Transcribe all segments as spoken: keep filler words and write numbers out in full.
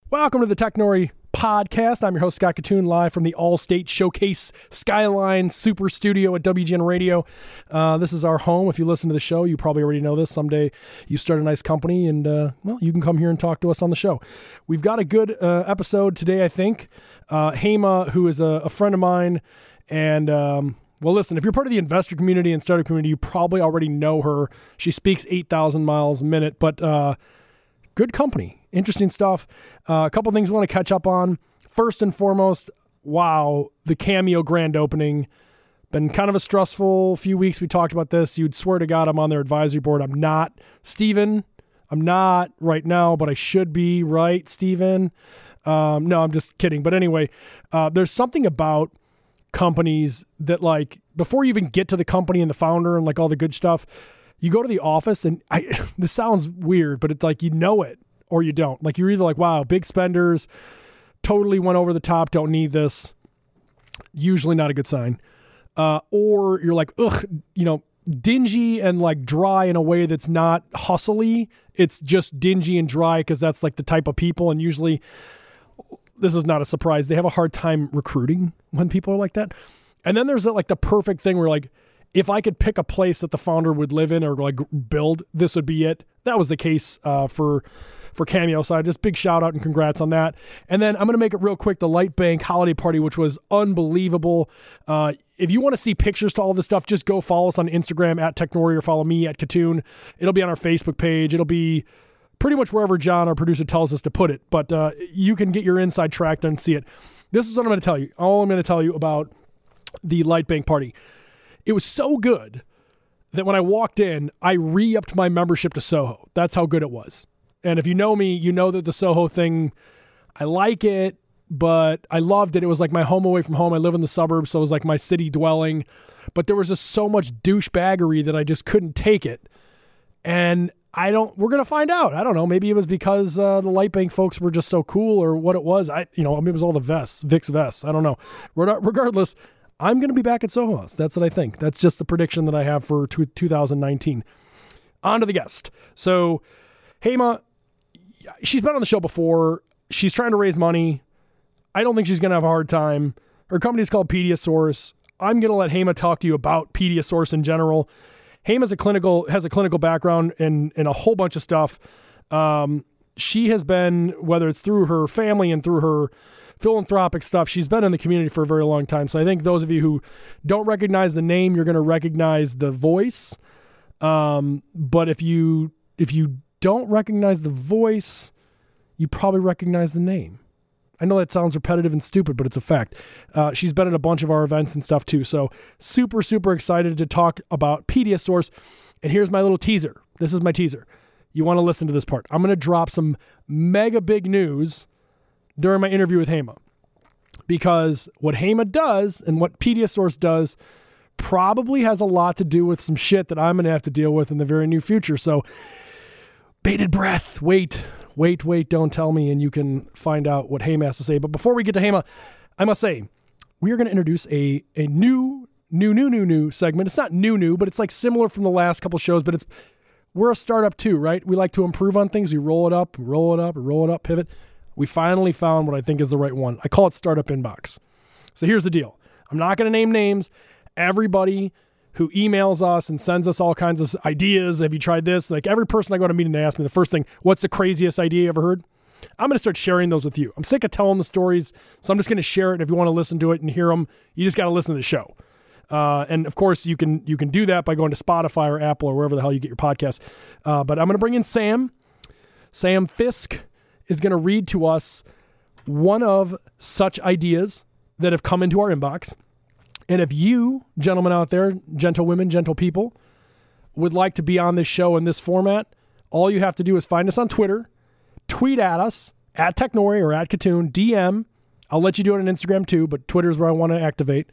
Welcome to the Technori Podcast. I'm your host, Scott Katoon, live from the All-State Showcase Skyline Super Studio at W G N Radio. Uh, this is our home. If you listen to the show, you probably already know this. Someday you start a nice company and, uh, well, you can come here and talk to us on the show. We've got a good uh, episode today, I think. Uh, Hema, who is a, a friend of mine, and, um, well, listen, if you're part of the investor community and startup community, you probably already know her. She speaks eight thousand miles a minute, but uh, good company. Interesting stuff. Uh, a couple things we want to catch up on. First and foremost, wow, the Cameo grand opening. Been kind of a stressful few weeks. We talked about this. You'd swear to God I'm on their advisory board. I'm not. Steven, I'm not right now, but I should be, right, Steven? Um, no, I'm just kidding. But anyway, uh, there's something about companies that, like, before you even get to the company and the founder and like all the good stuff, you go to the office and I, this sounds weird, but it's like you know it. Or you don't. Like, you're either like, wow, big spenders, totally went over the top, don't need this. Usually not a good sign. Uh, or you're like, ugh, you know, dingy and like dry in a way that's not hustly. It's just dingy and dry because that's like the type of people. And usually, this is not a surprise, they have a hard time recruiting when people are like that. And then there's like the perfect thing where, like, if I could pick a place that the founder would live in or like build, this would be it. That was the case uh, for for Cameo. So just big shout out and congrats on that. And then I'm going to make it real quick. The Lightbank holiday party, which was unbelievable. Uh, if you want to see pictures to all this stuff, just go follow us on Instagram at Technori or follow me at Katoon. It'll be on our Facebook page. It'll be pretty much wherever John, our producer, tells us to put it. But uh, you can get your inside track there and see it. This is what I'm going to tell you. All I'm going to tell you about the Lightbank party. It was so good that when I walked in, I re-upped my membership to Soho. That's how good it was. And if you know me, you know that the Soho thing, I like it, but I loved it. It was like my home away from home. I live in the suburbs, so it was like my city dwelling. But there was just so much douchebaggery that I just couldn't take it. And I don't, we're going to find out. I don't know. Maybe it was because uh, the Lightbank folks were just so cool or what it was. I, you know, I mean, it was all the vests, Vicks vests. I don't know. Regardless, I'm going to be back at Soho House. That's what I think. That's just the prediction that I have for two thousand nineteen. On to the guest. So, Hema, she's been on the show before. She's trying to raise money. I don't think she's going to have a hard time. Her company is called Pediasource. I'm going to let Hema talk to you about Pediasource in general. Hema's a clinical, has a clinical background in, in a whole bunch of stuff. Um, she has been, whether it's through her family and through her philanthropic stuff, she's been in the community for a very long time. So I think those of you who don't recognize the name, you're going to recognize the voice. Um, but if you if you don't recognize the voice, you probably recognize the name. I know that sounds repetitive and stupid, but it's a fact. Uh, she's been at a bunch of our events and stuff too. So super, super excited to talk about Pediasource. And here's my little teaser. This is my teaser. You want to listen to this part. I'm going to drop some mega big news during my interview with Hema, because what Hema does and what Pediasource does probably has a lot to do with some shit that I'm going to have to deal with in the very near future. So bated breath, wait, wait, wait, don't tell me, and you can find out what Hema has to say. But before we get to Hema, I must say, we are going to introduce a, a new, new, new, new, new segment. It's not new, new, but it's like similar from the last couple shows, but it's, we're a startup too, right? We like to improve on things. We roll it up, roll it up, roll it up, pivot. We finally found what I think is the right one. I call it Startup Inbox. So here's the deal. I'm not going to name names. Everybody who emails us and sends us all kinds of ideas, have you tried this? Like, every person I go to a meeting, they ask me the first thing, what's the craziest idea you ever heard? I'm going to start sharing those with you. I'm sick of telling the stories, so I'm just going to share it. And if you want to listen to it and hear them, you just got to listen to the show. Uh, and of course, you can you can do that by going to Spotify or Apple or wherever the hell you get your podcasts. Uh, but I'm going to bring in Sam. Sam Fisk is going to read to us one of such ideas that have come into our inbox. And if you, gentlemen out there, gentle women, gentle people, would like to be on this show in this format, all you have to do is find us on Twitter, tweet at us, at Technori or at Katoon, D M. I'll let you do it on Instagram too, but Twitter is where I want to activate.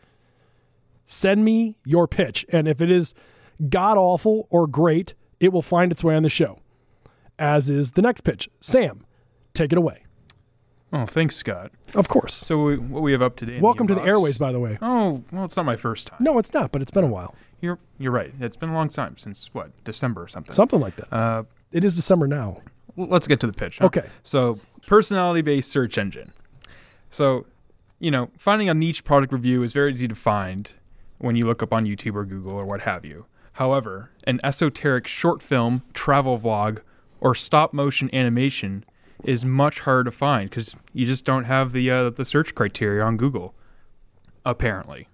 Send me your pitch. And if it is god-awful or great, it will find its way on the show, as is the next pitch. Sam, take it away. Oh, thanks, Scott. Of course. So we, what we have up today. Welcome the to the airways, by the way. Oh, well, it's not my first time. No, it's not, but it's been a while. You're you're right. It's been a long time since, what, December or something? Something like that. Uh, it is December now. let's get to the pitch. Huh? Okay. So, personality-based search engine. So, you know, finding a niche product review is very easy to find when you look up on YouTube or Google or what have you. However, an esoteric short film, travel vlog, or stop-motion animation is much harder to find because you just don't have the uh, the search criteria on Google, apparently.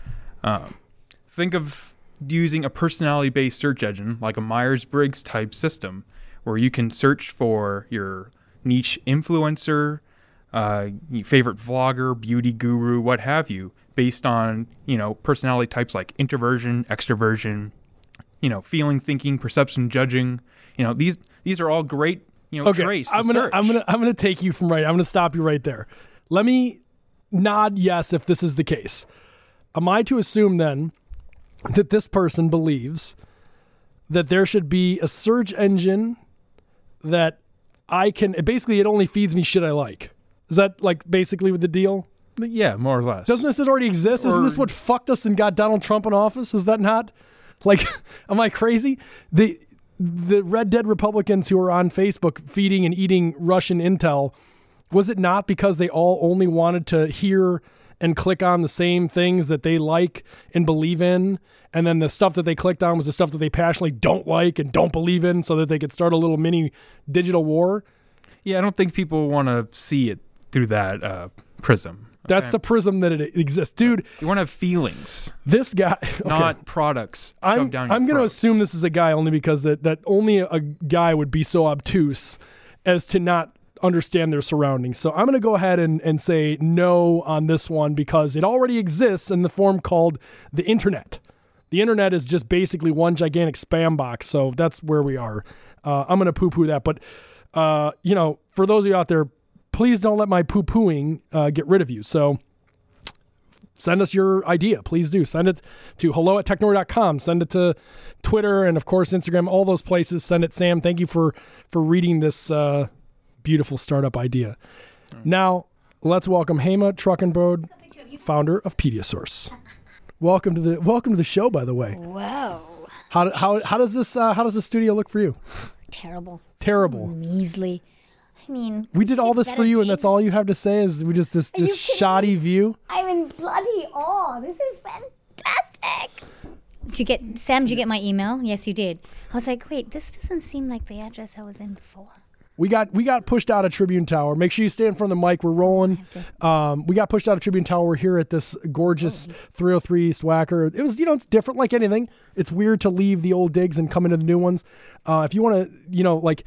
Um, think of using a personality-based search engine like a Myers-Briggs type system where you can search for your niche influencer, uh, favorite vlogger, beauty guru, what have you, based on, you know, personality types like introversion, extroversion, you know, feeling, thinking, perception, judging. You know, these these are all great, you know, okay, traits to I'm gonna search. I'm gonna I'm gonna take you from right. I'm gonna stop you right there. Let me nod yes if this is the case. Am I to assume then that this person believes that there should be a search engine that I can basically it only feeds me shit I like? Is that like basically with the deal? Yeah, more or less. Doesn't this already exist? Isn't Or- this what fucked us and got Donald Trump in office? Is that not? Like, am I crazy? The the Red Dead Republicans who are on Facebook feeding and eating Russian intel, was it not because they all only wanted to hear and click on the same things that they like and believe in? And then the stuff that they clicked on was the stuff that they passionately don't like and don't believe in so that they could start a little mini digital war? Yeah, I don't think people want to see it through that uh, prism. That's the prism that it exists. Dude, You want to have feelings, this guy... okay. not products shoved I'm, down your I'm going to throat. assume this is a guy only because that, that only a guy would be so obtuse as to not understand their surroundings. So I'm going to go ahead and, and say no on this one because it already exists in the form called the internet. The internet is just basically one gigantic spam box. So that's where we are. Uh, I'm going to poo-poo that. But, uh, you know, for those of you out there, please don't let my poo-pooing uh, get rid of you. So send us your idea. Please do. Send it to hello at technori dot com. Send it to Twitter and, of course, Instagram, all those places. Send it, Sam. Thank you for, for reading this uh, beautiful startup idea. Mm. Now, let's welcome Hema Truckenbrod, founder of Pediasource. Welcome to the welcome to the show, by the way. Whoa. How how how does this uh, how does the studio look for you? Terrible. Terrible. So measly. I mean, We did all this for you, and that's all you. you have to say is we just this Are you this kidding shoddy me? view. I'm in bloody awe. This is fantastic. Did you get Sam? Did you get my email? Yes, you did. I was like, wait, this doesn't seem like the address I was in before. We got we got pushed out of Tribune Tower. Make sure you stay in front of the mic. We're rolling. Um, we got pushed out of Tribune Tower. We're here at this gorgeous Oh. three oh three East Wacker. It was, you know, it's different like anything. It's weird to leave the old digs and come into the new ones. Uh, if you want to, you know, like,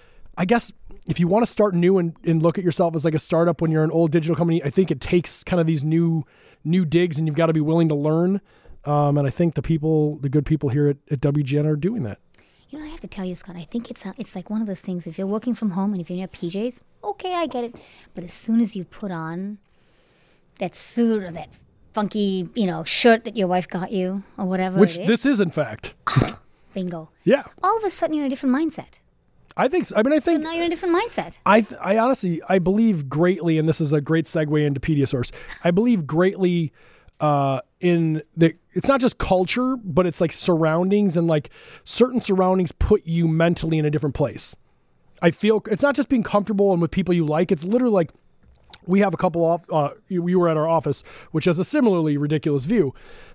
I guess if you want to start new and, and look at yourself as like a startup when you're an old digital company, I think it takes kind of these new new digs, and you've got to be willing to learn. Um, and I think the people, the good people here at, at W G N are doing that. You know, I have to tell you, Scott, I think it's a, it's like one of those things. If you're working from home and if you're in your P Js, okay, I get it. But as soon as you put on that suit or that funky, you know, shirt that your wife got you or whatever Which it is, this is, in fact. bingo. Yeah, All of a sudden, you're in a different mindset. I think so. I mean, I So think now you're in a different mindset. I th- I honestly I believe greatly, and this is a great segue into Pediasource. I believe greatly uh, in the it's not just culture, but it's like surroundings, and like certain surroundings put you mentally in a different place. I feel it's not just being comfortable and with people you like. It's literally like we have a couple off. Uh, we were at our office, which has a similarly ridiculous view,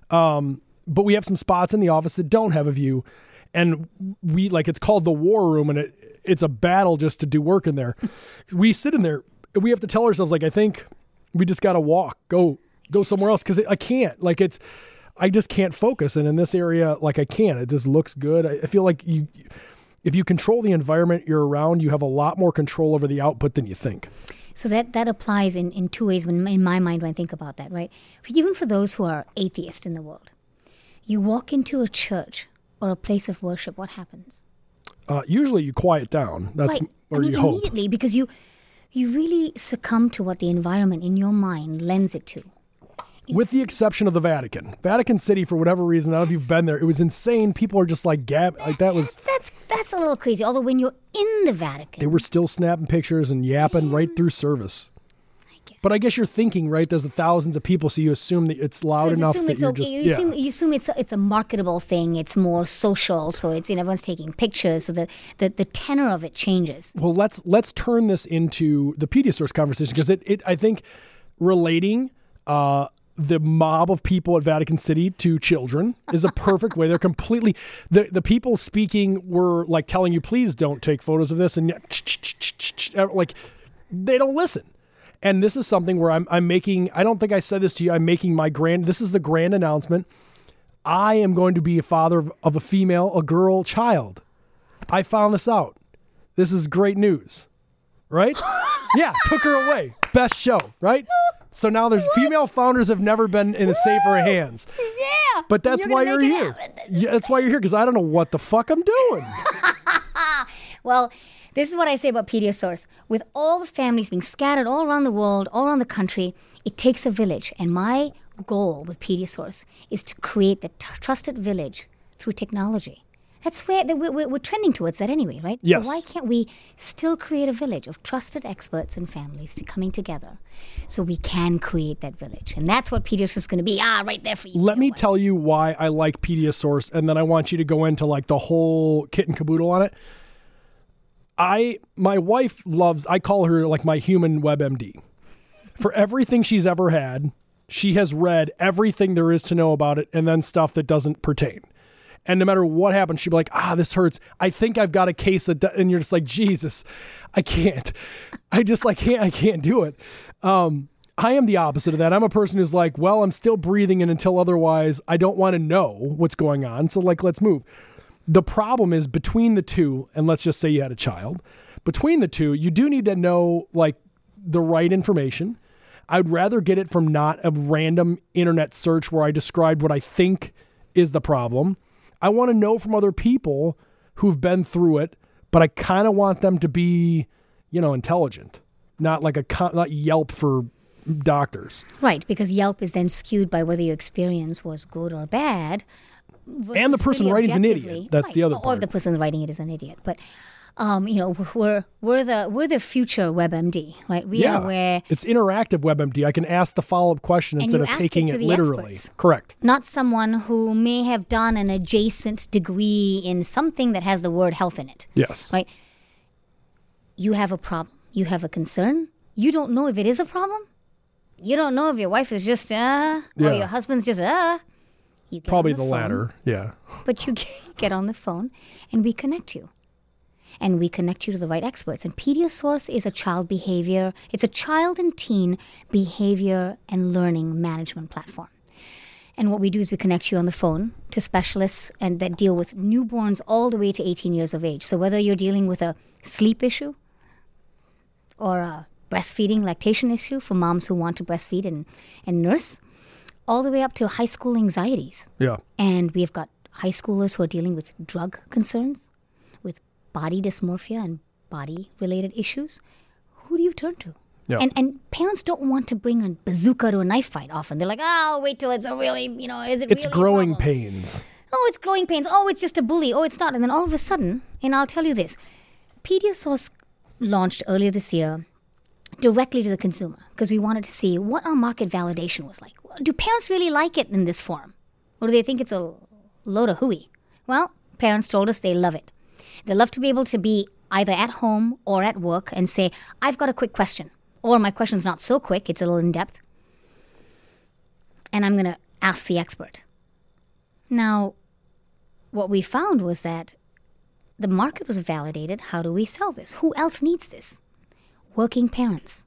um, but we have some spots in the office that don't have a view, and we like it's called the war room, and it. It's a battle just to do work in there. We sit in there. We have to tell ourselves, like, I think we just got to walk, go, go somewhere else. Cause I can't, like, it's, I just can't focus. And in this area, like I can't, it just looks good. I feel like you, if you control the environment you're around, you have a lot more control over the output than you think. So that, that applies in, in two ways when, in my mind when I think about that, right? Even for those who are atheists in the world, you walk into a church or a place of worship, what happens? Uh, usually you quiet down. That's Right. where I mean, you hope. immediately, because you you really succumb to what the environment in your mind lends it to. With the exception of the Vatican. Vatican City, for whatever reason, I don't know if you've been there, it was insane. People are just like, gab, like that was, That's that's a little crazy. Although when you're in the Vatican, they were still snapping pictures and yapping right through service. I guess. But I guess you're thinking, right? There's thousands of people, so you assume that it's loud So you enough assume that it's you're okay. just you, yeah. assume, you assume it's a, it's a marketable thing. It's more social, so it's you know everyone's taking pictures. So the, the, the tenor of it changes. Well, let's let's turn this into the Pediasource conversation because it, it I think relating uh, the mob of people at Vatican City to children is a perfect way. They're completely the the people speaking were like telling you, please don't take photos of this, and yet, like they don't listen. And this is something where I'm I'm making. I don't think I said this to you. I'm making my grand. This is the grand announcement. I am going to be a father of, of a female, a girl child. I found this out. This is great news, right? Yeah, took her away. Best show, right? So now there's what? Female founders have never been in a safer hands. Yeah. But that's you're why you're here. Happen. Yeah, that's why you're here because I don't know what the fuck I'm doing. Well, this is what I say about Pediasource. With all the families being scattered all around the world, all around the country, it takes a village. And my goal with Pediasource is to create the t- trusted village through technology. That's where we're, we're trending towards that anyway, right? Yes. So why can't we still create a village of trusted experts and families to coming together so we can create that village? And that's what Pediasource is going to be. Ah, right there for you. Let me tell you why I like Pediasource, and then I want you to go into like the whole kit and caboodle on it. I, my wife loves, I call her like my human WebMD. For everything she's ever had, she has read everything there is to know about it and then stuff that doesn't pertain. And no matter what happens, she'd be like, ah, this hurts. I think I've got a case of, de-. And you're just like, Jesus, I can't. I just like, can't, I can't do it. Um, I am the opposite of that. I'm a person who's like, well, I'm still breathing, and until otherwise, I don't want to know what's going on. So like, let's move. The problem is between the two, and let's just say you had a child, between the two, you do need to know like the right information. I'd rather get it from not a random internet search where I described what I think is the problem. I want to know from other people who've been through it, but I kind of want them to be, you know, intelligent, not like a not Yelp for doctors. Right, because Yelp is then skewed by whether your experience was good or bad. And the person really writing is an idiot. That's right. the other or, part. Or the person writing it is an idiot. But um, you know, we're we're the we're the future WebMD, right? We yeah. are where it's interactive WebMD. I can ask the follow-up question and instead of ask taking it, it to the literally. Experts. Correct. Not someone who may have done an adjacent degree in something that has the word health in it. Yes. Right? You have a problem. You have a concern. You don't know if it is a problem. You don't know if your wife is just uh yeah. or your husband's just uh you get Probably on the, the phone, latter. Yeah. But you get on the phone and we connect you. And we connect you to the right experts. And Pediasource is a child behavior, it's a child and teen behavior and learning management platform. And what we do is we connect you on the phone to specialists and that deal with newborns all the way to eighteen years of age. So whether you're dealing with a sleep issue or a breastfeeding, lactation issue for moms who want to breastfeed and, and nurse, all the way up to high school anxieties. Yeah. And we've got high schoolers who are dealing with drug concerns, with body dysmorphia and body-related issues. Who do you turn to? Yeah. And and parents don't want to bring a bazooka to a knife fight often. They're like, oh, I'll wait till it's a really, you know, is it It's really growing a problem? pains. Oh, it's growing pains. Oh, it's just a bully. Oh, it's not. And then all of a sudden, and I'll tell you this, Pediasource launched earlier this year directly to the consumer because we wanted to see what our market validation was like. Do parents really like it in this form? Or do they think it's a load of hooey? Well, parents told us they love it. They love to be able to be either at home or at work and say, I've got a quick question. Or my question's not so quick, it's a little in-depth. And I'm going to ask the expert. Now, what we found was that the market was validated. How do we sell this? Who else needs this? Working parents.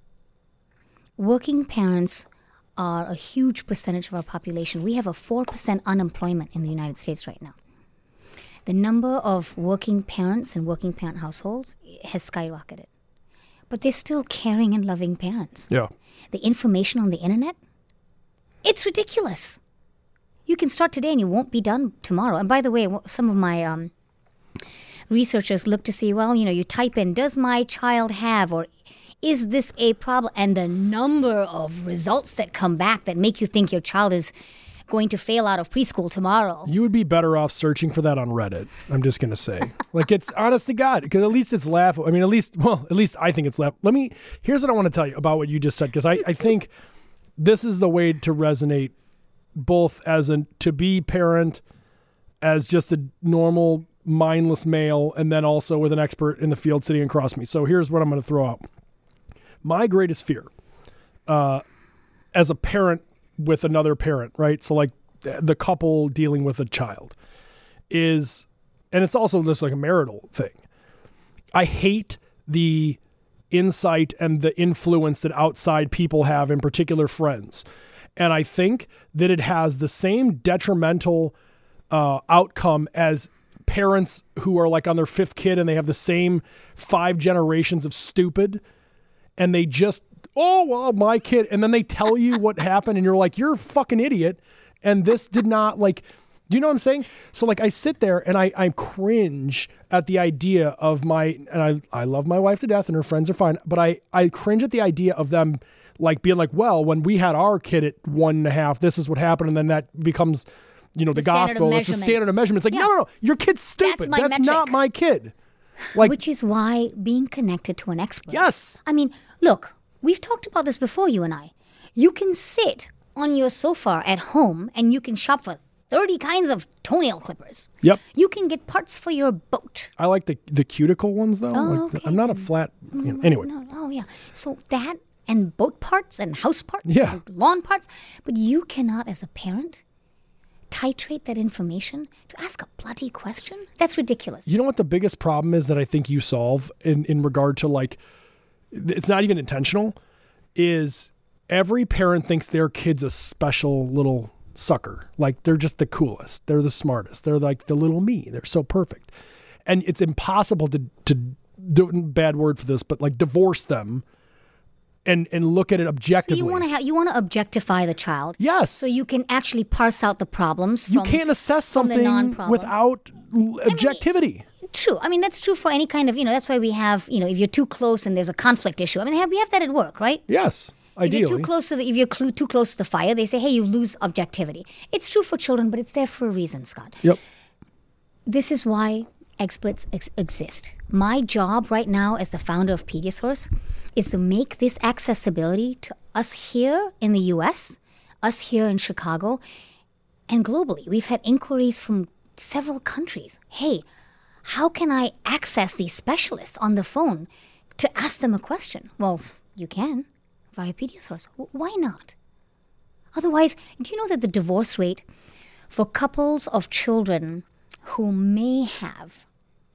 Working parents are a huge percentage of our population. We have a four percent unemployment in the United States right now. The number of working parents and working parent households has skyrocketed. But they're still caring and loving parents. Yeah. The information on the internet, it's ridiculous. You can start today and you won't be done tomorrow. And by the way, some of my um, researchers look to see, well, you know, you type in, does my child have, or is this a problem? And the number of results that come back that make you think your child is going to fail out of preschool tomorrow. You would be better off searching for that on Reddit. I'm just going to say. Like, it's honest to God, because at least it's laughable. I mean, at least, well, at least I think it's laughable. Let me, here's what I want to tell you about what you just said, because I, I think this is the way to resonate both as a to be parent, as just a normal, mindless male, and then also with an expert in the field sitting across me. So here's what I'm going to throw out. My greatest fear, uh, as a parent with another parent, right? So like the couple dealing with a child is, and it's also this like a marital thing. I hate the insight and the influence that outside people have, in particular friends. And I think that it has the same detrimental uh, outcome as parents who are like on their fifth kid and they have the same five generations of stupid, and they just, oh, well, my kid. And then they tell you what happened and you're like, you're a fucking idiot. And this did not like, do you know what I'm saying? So like I sit there and I, I cringe at the idea of my, and I, I love my wife to death and her friends are fine, but I, I cringe at the idea of them like being like, well, when we had our kid at one and a half, this is what happened. And then that becomes, you know, the, The standard of gospel. It's a measurement. standard of measurement. It's like, Yeah. no, no, no, your kid's stupid. That's my That's not metric. my kid. Like, Which is why being connected to an expert. yes. I mean, look, we've talked about this before, you and I. You can sit on your sofa at home and you can shop for thirty kinds of toenail clippers. Yep. You can get parts for your boat. I like the the cuticle ones though. Oh, like the- okay, I'm not a flat, you know, anyway. No, oh, yeah. So that and boat parts and house parts Yeah. and lawn parts. But you cannot, as a parent, titrate that information to ask a bloody question? That's ridiculous. You know what the biggest problem is that I think you solve in, in regard to like, it's not even intentional, is every parent thinks their kid's a special little sucker. Like they're just the coolest. They're the smartest. They're like the little me. They're so perfect. And it's impossible to, to do bad word for this, but like divorce them and, and look at it So objectively. you want to ha- you want to objectify the child. Yes. So you can actually parse out the problems. You from, can't assess from the something non-problems. without l- objectivity. True. I mean, that's true for any kind of, you know, that's why we have, you know, if you're too close and there's a conflict issue. I mean, have, we have that at work, right? Yes. If Ideally. you're too close to the, if you're clu- too close to the fire, they say, hey, you lose objectivity. It's true for children, but it's there for a reason, Scott. Yep. This is why experts ex- exist. My job right now as the founder of Pediasource is to make this accessibility to us here in the U S, us here in Chicago, and globally. We've had inquiries from several countries. Hey, how can I access these specialists on the phone to ask them a question? Well, you can via Pediasource. W- Why not? Otherwise, do you know that the divorce rate for couples of children who may have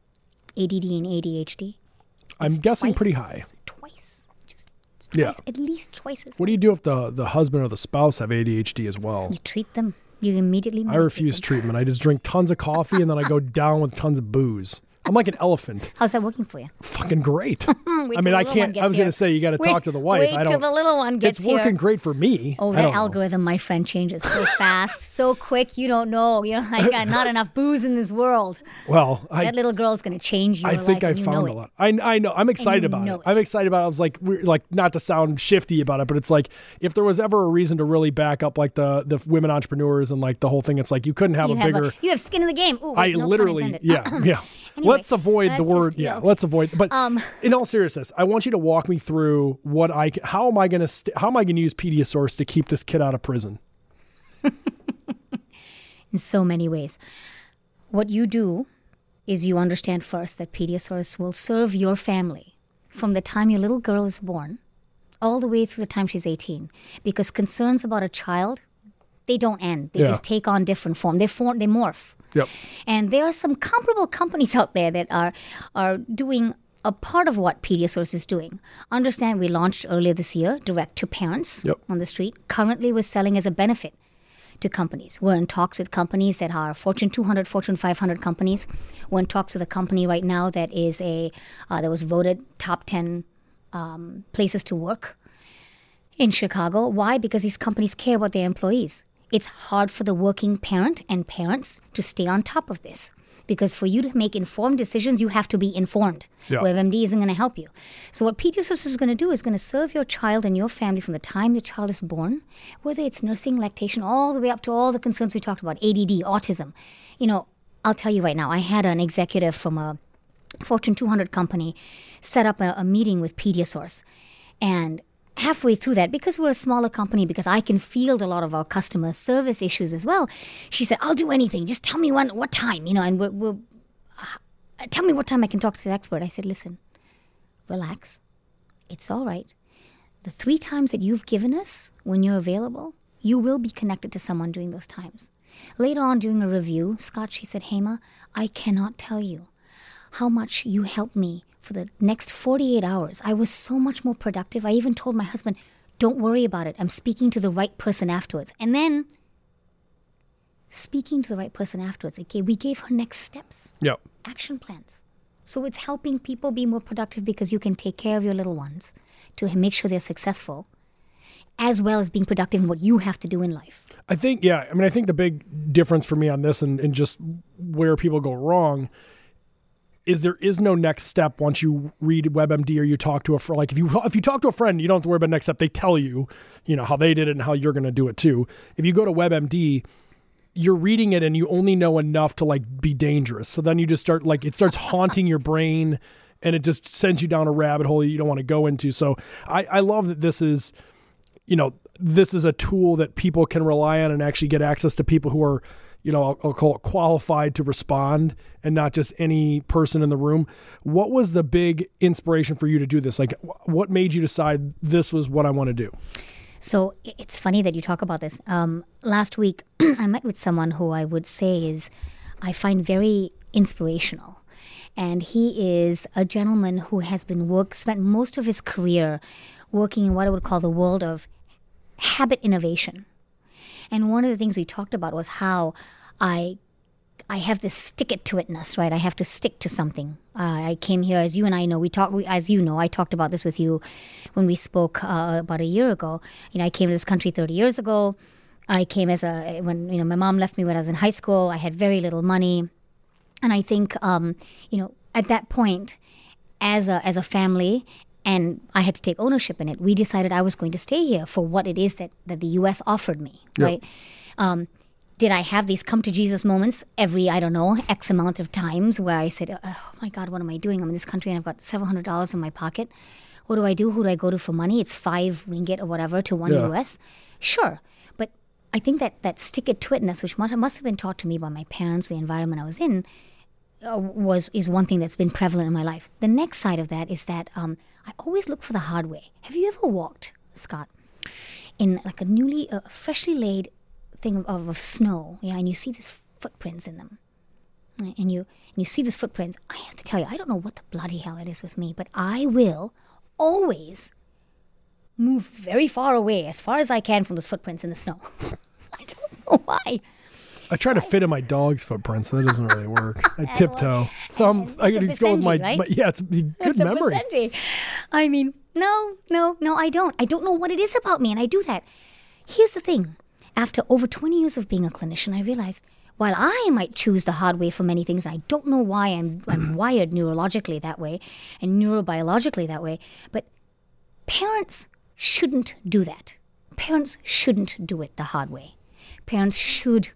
A D D and A D H D I'm is guessing twice- pretty high. Twice. Just it's Yeah. twice, at least twice as What do you do if the, the husband or the spouse have A D H D as well? You treat them. You immediately I medicate refuse them. treatment. I just drink tons of coffee and then I go down with tons of booze. I'm like an elephant. How's that working for you? Fucking great. Wait I till mean, the I little can't. one I gets was going here. to say you got to Wait- talk to the wife. Wait I till don't. the little one gets It's working here. great for me. Oh, I that don't know. algorithm, my friend, changes so fast, so quick. You don't know. You're like, "Uh, not enough booze in this world. Well, I That little girl's going to change your I life. think I and you know found it. a lot. I, I know. I'm excited you about know it. it. I'm excited about it. I was like, we're like, not to sound shifty about it, but it's like, if there was ever a reason to really back up like the the women entrepreneurs and like the whole thing, it's like you couldn't have You a have, bigger. a, you have skin in the game. Ooh, I wait, no pun literally, intended. yeah, yeah. Anyway, let's avoid the that's word. just- yeah, yeah, okay. let's avoid. But Um, in all seriousness, I want you to walk me through what I. ca- How am I going to? St- how am I going to use Pediasource to keep this kid out of prison? in so many ways. What you do is you understand first that Pediasource will serve your family from the time your little girl is born all the way through the time she's eighteen. Because concerns about a child, they don't end. They Yeah. just take on different form. They form, they morph. Yep. And there are some comparable companies out there that are are doing a part of what Pediasource is doing. Understand, we launched earlier this year, direct to parents Yep. on the street. Currently, we're selling as a benefit to companies. We're in talks with companies that are Fortune two hundred, Fortune five hundred companies. We're in talks with a company right now that is a uh, that was voted top ten um, places to work in Chicago. Why? Because these companies care about their employees. It's hard for the working parent and parents to stay on top of this. Because for you to make informed decisions, you have to be informed. Yeah. WebMD isn't going to help you. So what Pediasource is going to do is going to serve your child and your family from the time your child is born, whether it's nursing, lactation, all the way up to all the concerns we talked about, A D D, autism. You know, I'll tell you right now, I had an executive from a Fortune two hundred company set up a, a meeting with Pediasource. And halfway through that, because we're a smaller company, because I can field a lot of our customer service issues as well, she said, I'll do anything. Just tell me when, what time, you know, and we'll, we'll uh, tell me what time I can talk to the expert. I said, listen, relax. It's all right. The three times that you've given us when you're available, you will be connected to someone during those times. Later on during a review, Scott, she said, Hema, I cannot tell you how much you helped me for the next forty-eight hours. I was so much more productive. I even told my husband, don't worry about it. I'm speaking to the right person afterwards. And then speaking to the right person afterwards, okay, we gave her next steps, Yep. action plans. So it's helping people be more productive because you can take care of your little ones to make sure they're successful, as well as being productive in what you have to do in life. I think, yeah, I mean, I think the big difference for me on this and, and just where people go wrong is there is no next step once you read WebMD or you talk to a friend. Like if you if you talk to a friend, you don't have to worry about next step. They tell you, you know, how they did it and how you're going to do it too. If you go to WebMD, you're reading it and you only know enough to like be dangerous. So then you just start like it starts haunting your brain and it just sends you down a rabbit hole you don't want to go into. So I, I love that this is, you know, this is a tool that people can rely on and actually get access to people who are, you know, I'll, I'll call it qualified to respond and not just any person in the room. What was the big inspiration for you to do this? Like, what made you decide this was what I want to do? So it's funny that you talk about this. Um, last week, I met with someone who I would say is, I find very inspirational. And he is a gentleman who has been work, spent most of his career working in what I would call the world of habit innovation. And one of the things we talked about was how I I have this stick-it-to-itness, right? I have to stick to something. Uh, I came here, as you and I know, we talked, we, as you know, I talked about this with you when we spoke uh, about a year ago. You know, I came to this country thirty years ago. I came as a, when, you know, my mom left me when I was in high school. I had very little money. And I think, um, you know, at that point, as a as a family, and I had to take ownership in it, we decided I was going to stay here for what it is that, that the U S offered me, Yep. right? Um, did I have these come to Jesus moments every, I don't know, X amount of times where I said, oh my God, what am I doing? I'm in this country and I've got several hundred dollars in my pocket. What do I do? Who do I go to for money? It's five ringgit or whatever to one Yeah. U S. Sure. But I think that, that stick-it-to-itness, which must, must have been taught to me by my parents, the environment I was in, uh, was is one thing that's been prevalent in my life. The next side of that is that um, I always look for the hard way. Have you ever walked, Scott, in like a newly, uh, freshly laid thing of, of, of snow, yeah, and you see these footprints in them, right? and you and you see these footprints? I have to tell you, I don't know what the bloody hell it is with me, but I will always move very far away, as far as I can, from those footprints in the snow. I don't know why. I try to fit in my dog's footprints. So that doesn't really work. I tiptoe. So I'm, It's I a could just go with my, Basenji, right? my yeah. It's a good It's a memory. Basenji. I mean, no, no, no, I don't. I don't know what it is about me, and I do that. Here's the thing. After over twenty years of being a clinician, I realized while I might choose the hard way for many things, and I don't know why I'm, I'm wired neurologically that way and neurobiologically that way, but parents shouldn't do that. Parents shouldn't do it the hard way. Parents should.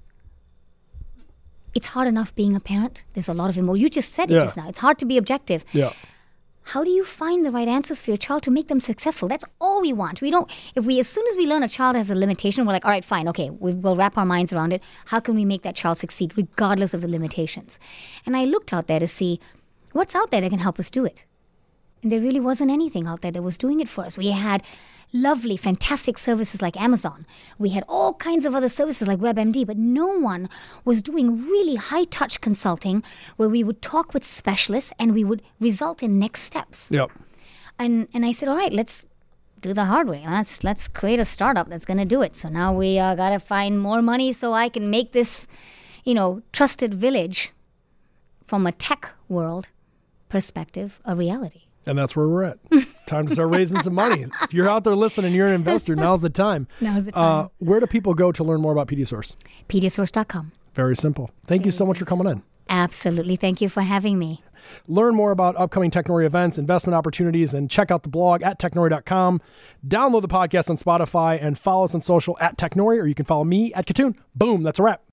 It's hard enough being a parent. There's a lot of emotion. You just said it Yeah. just now. It's hard to be objective. Yeah. How do you find the right answers for your child to make them successful? That's all we want. We don't, if we, as soon as we learn a child has a limitation, we're like, all right, fine, okay, we, we'll wrap our minds around it. How can we make that child succeed regardless of the limitations? And I looked out there to see what's out there that can help us do it. And there really wasn't anything out there that was doing it for us. We had lovely, fantastic services like Amazon. We had all kinds of other services like WebMD, but no one was doing really high-touch consulting where we would talk with specialists and we would result in next steps. Yep. And and I said, all right, let's do the hard way. Let's let's create a startup that's going to do it. So now we uh, got to find more money so I can make this, you know, trusted village from a tech world perspective a reality. And that's where we're at. Time to start raising some money. If you're out there listening, you're an investor, now's the time. Now's the Uh, time. where do people go to learn more about Pediasource? Pediasource dot com. Very simple. Thank you so much for coming in. Absolutely. Thank you for having me. Learn more about upcoming Technori events, investment opportunities, and check out the blog at technori dot com. Download the podcast on Spotify and follow us on social at Technori, or you can follow me at Katoon. Boom, that's a wrap.